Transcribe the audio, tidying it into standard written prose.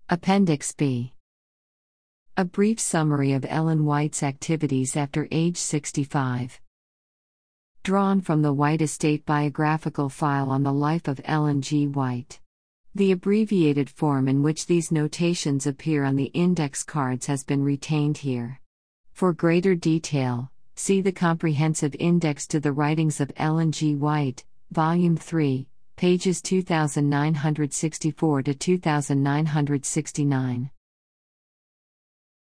Appendix B. A brief summary of Ellen White's activities after age 65. Drawn from the White Estate biographical file on the life of Ellen G. White. The abbreviated form in which these notations appear on the index cards has been retained here. For greater detail, see the Comprehensive Index to the Writings of Ellen G. White, Volume 3, pages 2964 to 2969.